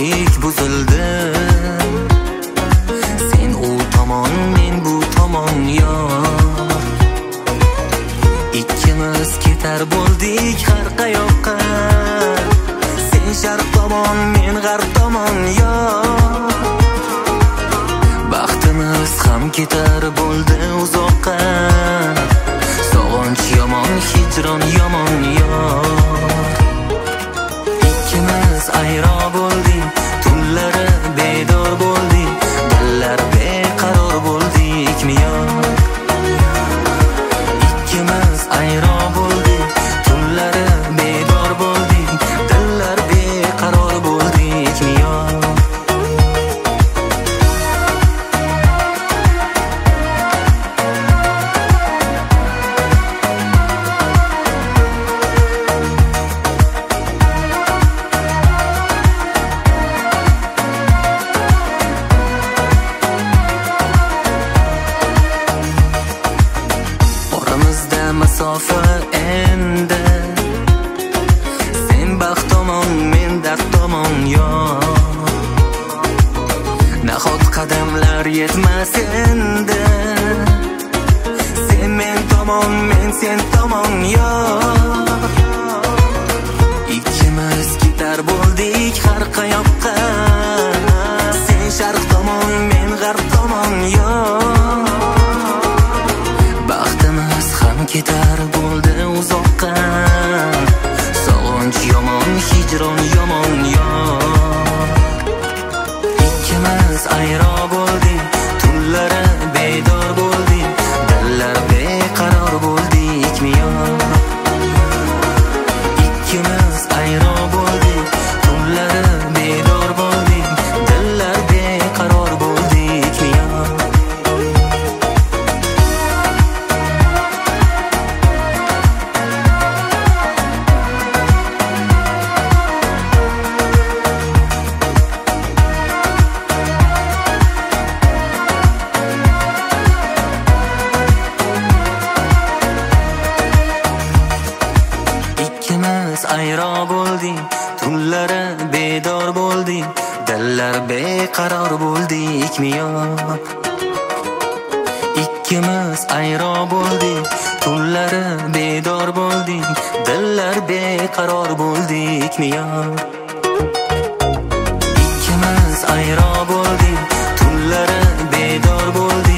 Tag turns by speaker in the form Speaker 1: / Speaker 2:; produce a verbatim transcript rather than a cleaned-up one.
Speaker 1: bo'ldik buzildi. Sen u tomon, men bu tomon yor. Ikkimiz ketar bo'ldik har qayoqqa. Sen sharq tomon, men g'arb tomon yor. Baxtimiz ham ketar bo'ldi uzoqqa. Sog'inch yomon, hijron yomon yor. Ikkimiz ayro bo'ldik, tunlari bedor bo'ldik, dillar beqaror bo'ldikmi yor. Ikkimiz ayro bo'ldik, tunlari bedor bo'ldik, dillar beqaror bo'ldikmi yor. Masofa endi, sen baxt tomon, men dard tomon yor. Nahot qadamlar yetmas endi, sen men tomon, men sen tomon yor. Ikkimiz ketar bo'ldik har qayoqqa. Sen sharq tomon, men g'arb tomon yor. Baxtimiz ham ketar bo'ldi uzoqqa. Sog'inch yomon, hijron yomon yor. Ikkimiz ayro bo'ldik, tunlari bedor bo'ldik, dillar beqaror bo'ldikmi yor. Ikkimiz ayro bo'ldik, tunlari bedor bo'ldik, dillar beqaror bo'ldikmi yor. Ayro bo'ldik, tunlari bedor bo'ldik, dillar beqaror bo'ldikmi yor. Ikkimiz ayro bo'ldik, tunlari bedor bo'ldik, dillar beqaror bo'ldikmi yor. Ikkimiz ayro bo'ldik, tunlari bedor bo'ldik.